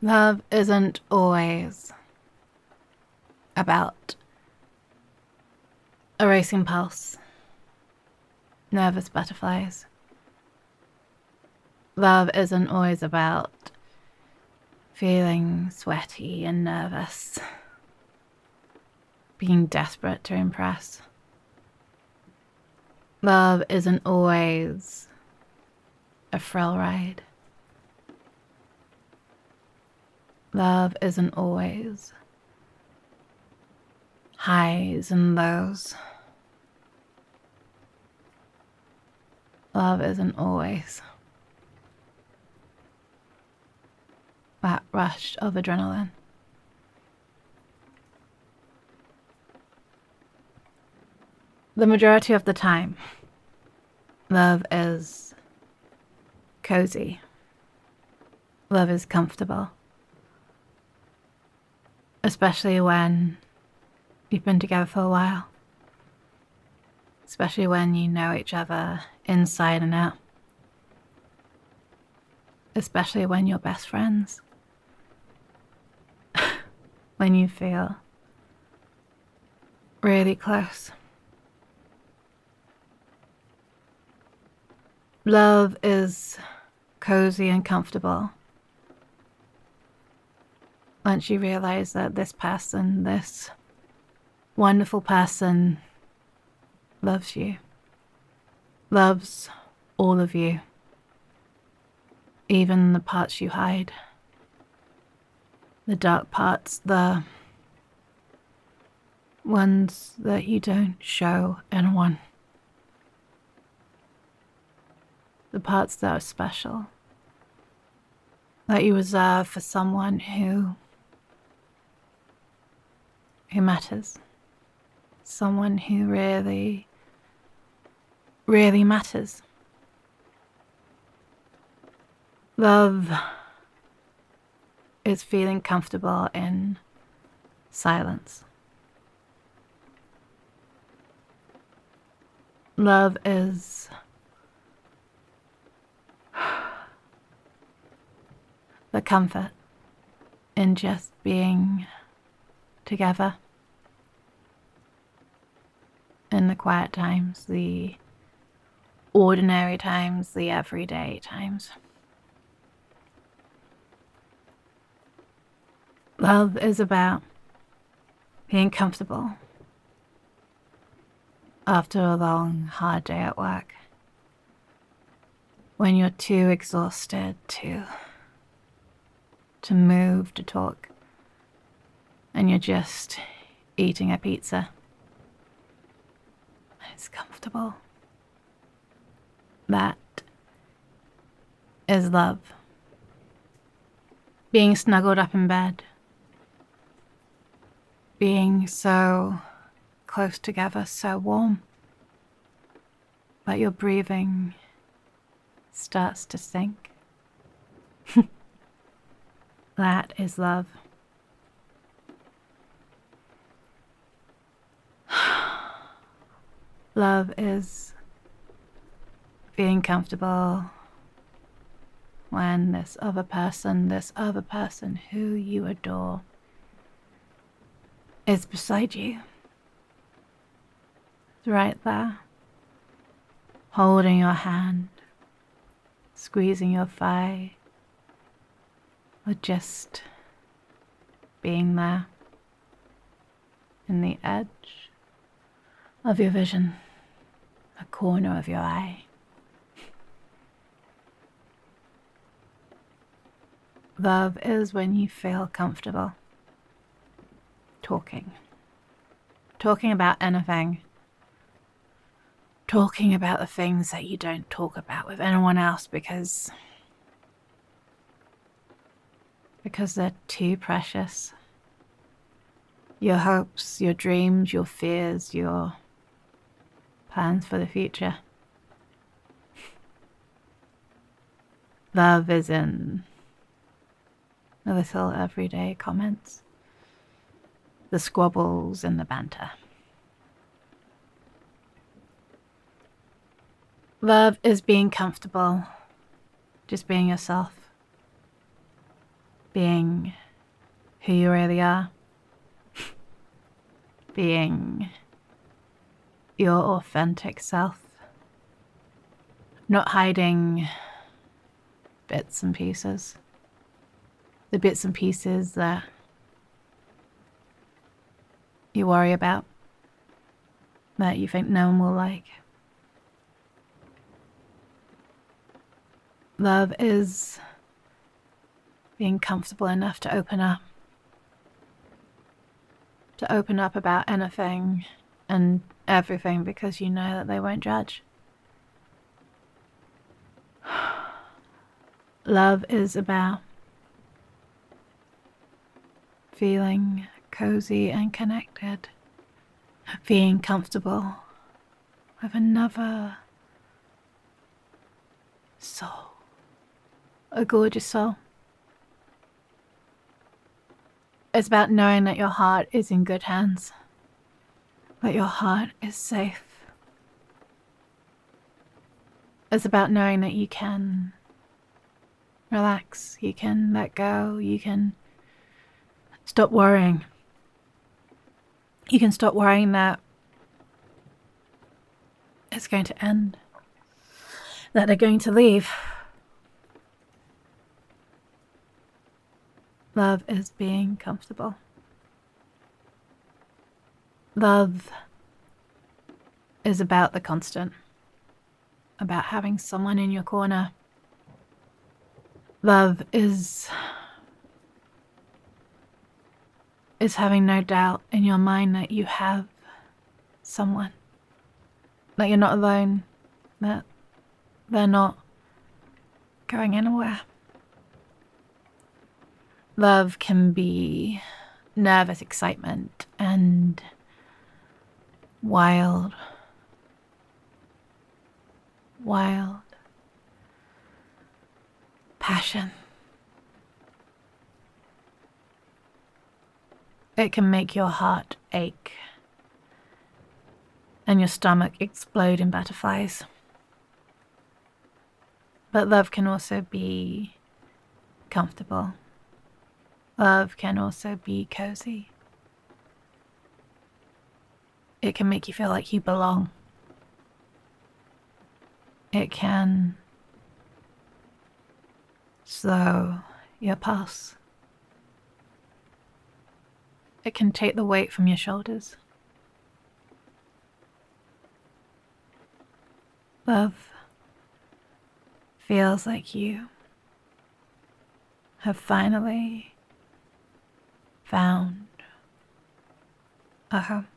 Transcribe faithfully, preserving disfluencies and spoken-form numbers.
Love isn't always about a racing pulse, nervous butterflies. Love isn't always about feeling sweaty and nervous, being desperate to impress. Love isn't always a thrill ride. Love isn't always highs and lows. Love isn't always that rush of adrenaline. The majority of the time, love is cozy. Love is comfortable. Especially when you've been together for a while. Especially when you know each other inside and out. Especially when you're best friends. When you feel really close. Love is cozy and comfortable once you realize that this person, this wonderful person, loves you, loves all of you, even the parts you hide, the dark parts, the ones that you don't show anyone, the parts that are special, that you reserve for someone who who matters, someone who really, really matters. Love is feeling comfortable in silence. Love is the comfort in just being together. In the quiet times, the ordinary times, the everyday times. Love is about being comfortable after a long, hard day at work. When you're too exhausted to, to move, to talk, and you're just eating a pizza. It's comfortable. That is love. Being snuggled up in bed. Being so close together, so warm. That your breathing starts to sink. That is love. Love is being comfortable when this other person, this other person who you adore, is beside you. It's right there, holding your hand, squeezing your thigh, or just being there in the edge of your vision, a corner of your eye. Love is when you feel comfortable talking. Talking about anything. Talking about the things that you don't talk about with anyone else because because they're too precious. Your hopes, your dreams, your fears, your plans for the future. Love is in the little everyday comments, the squabbles and the banter. Love is being comfortable, just being yourself, being who you really are, being your authentic self, not hiding bits and pieces, the bits and pieces that you worry about, that you think no one will like. Love is being comfortable enough to open up, to open up about anything and everything because you know that they won't judge. Love is about feeling cozy and connected, being comfortable with another soul, a gorgeous soul. It's about knowing that your heart is in good hands, that your heart is safe. It's about knowing that you can relax, you can let go, you can stop worrying. You can stop worrying that it's going to end, that they're going to leave. Love is being comfortable. Love is about the constant, about having someone in your corner. Love is is having no doubt in your mind that you have someone, that you're not alone, that they're not going anywhere. Love can be nervous excitement and wild, wild passion. It can make your heart ache and your stomach explode in butterflies. But love can also be comfortable. Love can also be cozy. It can make you feel like you belong. It can slow your pulse. It can take the weight from your shoulders. Love feels like you have finally found a home.